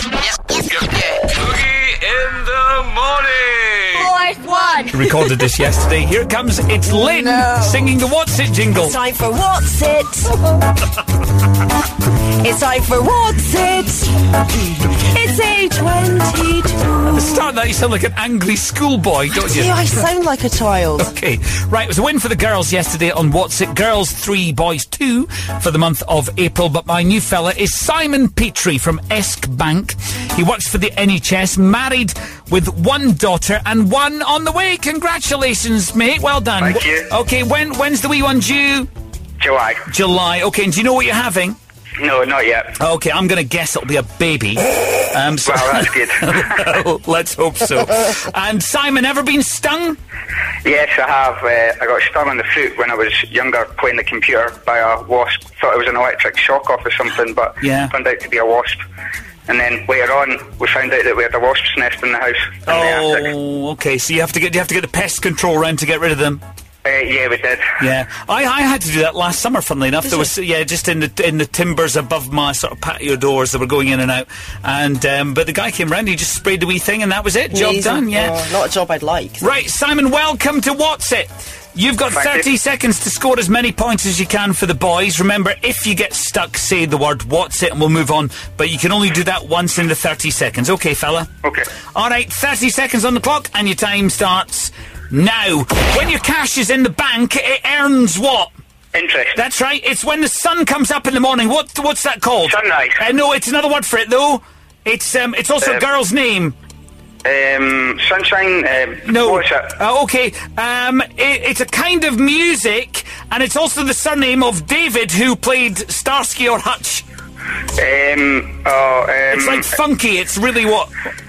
Boogie in the morning. Fourth one. Recorded this yesterday. Here it comes. It's Lynn singing the What's It jingle. It's time for What's It. It's time for What's It. It's A22. At the start of that, you sound like an angry schoolboy, don't you? Yeah, I sound like a child. Okay, right, it was a win for the girls yesterday on What's It. Girls 3, boys 2 for the month of April. But my new fella is Simon Petrie from Esk Bank. He works for the NHS, married with one daughter and one on the way. Congratulations, mate. Well done. Thank you. Okay, when's the wee one due? July. Okay, and do you know what you're having? No, not yet. Okay, I'm going to guess it'll be a baby. Well, that's good. Well, let's hope so. And Simon, ever been stung? Yes, I have. I got stung on the foot when I was younger playing the computer by a wasp. Thought it was an electric shock off or something, but turned out to be a wasp. And then later on, we found out that we had a wasp's nest in the house. Oh, okay. So you have to get the pest control round to get rid of them. Yeah, we did. Yeah, I had to do that last summer. Funnily enough, there was just in the timbers above my sort of patio doors that were going in and out, and but the guy came round, he just sprayed the wee thing, and that was it. Job done. Yeah, not a job I'd like. Right, Simon, welcome to What's It. You've got 30 seconds to score as many points as you can for the boys. Remember, if you get stuck, say the word What's It and we'll move on. But you can only do that once in the 30 seconds. Okay, fella? Okay. All right, 30 seconds on the clock and your time starts now. When your cash is in the bank, it earns what? Interest. That's right. It's when the sun comes up in the morning. What's that called? Sunrise. No, it's another word for it, though. It's also a girl's name. Sunshine. No. What is it? Okay. It's a kind of music, and it's also the surname of David, who played Starsky or Hutch. It's like funky. It's really what?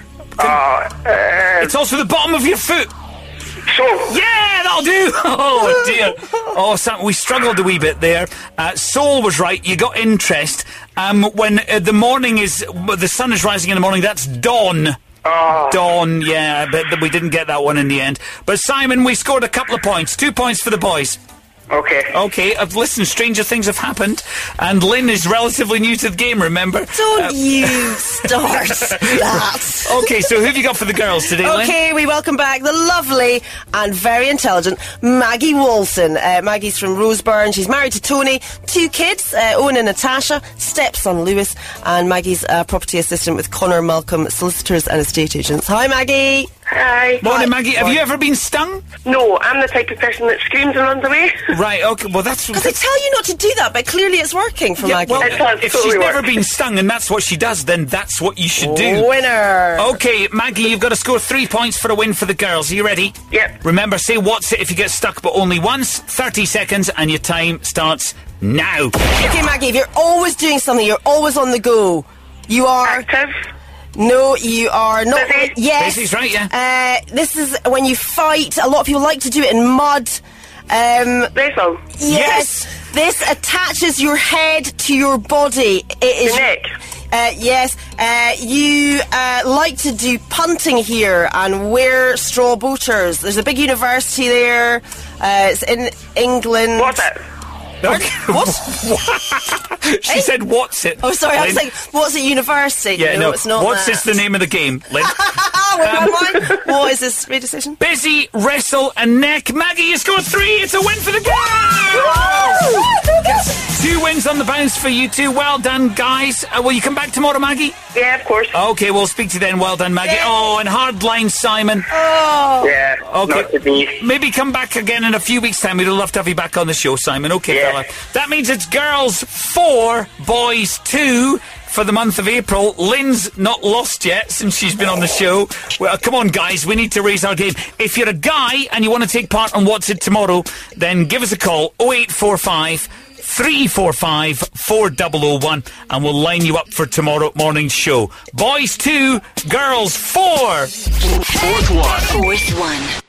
It's also the bottom of your foot. Soul. Yeah, that'll do. Oh dear. Oh, Sam, we struggled a wee bit there. Soul was right. You got interest. When the morning the sun is rising in the morning, that's dawn. Oh. Dawn, yeah, but we didn't get that one in the end. But Simon, we scored a couple of points. 2 points for the boys. Okay, listen, stranger things have happened, and Lynn is relatively new to the game, remember? Don't you start that. Okay, so who have you got for the girls today, Lynn? Okay, we welcome back the lovely and very intelligent Maggie Wolson. Maggie's from Roseburn. She's married to Tony, 2 kids, Owen and Natasha, stepson Lewis, and Maggie's a property assistant with Connor Malcolm Solicitors and Estate Agents. Hi, Maggie. Hi. Morning, Maggie. Have you ever been stung? No, I'm the type of person that screams and runs away. Right, okay, well that's... Because they tell you not to do that, but clearly it's working for Maggie. Well, if she's totally never been stung and that's what she does, then that's what you should do. Winner. Okay, Maggie, you've got to score 3 points for a win for the girls. Are you ready? Yep. Remember, say What's It if you get stuck, but only once. 30 seconds, and your time starts now. Okay, Maggie, if you're always doing something, you're always on the go. You are... Active. No, you are not. Busy. Yes. Busy's right, yeah. This is when you fight. A lot of people like to do it in mud. Wrestle. Yes. This attaches your head to your body. It is The neck. Yes. You like to do punting here and wear straw booters. There's a big university there. It's in England. What's it? What? She said, "What's it?" Oh, sorry. I was Lynn? like, "What's it? University?" Yeah, no. It's not. What's that. it's the name of the game, Lynn? Where am I? What is this radio station? Busy, wrestle, and neck. Maggie, you scored 3. It's a win for the girls. 2 wins on the bounce for you two. Well done, guys. Will you come back tomorrow, Maggie? Yeah, of course. Okay, we'll speak to you then. Well done, Maggie. Yeah. Oh, and hard line, Simon. Oh. Yeah. Okay. Not to be. Maybe come back again in a few weeks' time. We'd love to have you back on the show, Simon. Okay, Yeah. fella. That means it's girls 4, boys 2 for the month of April. Lynn's not lost yet since she's been on the show. Well, come on, guys. We need to raise our game. If you're a guy and you want to take part on What's It tomorrow, then give us a call. 0845 345 4001 and we'll line you up for tomorrow morning's show. Boys 2, girls 4. Fourth one. Fourth one.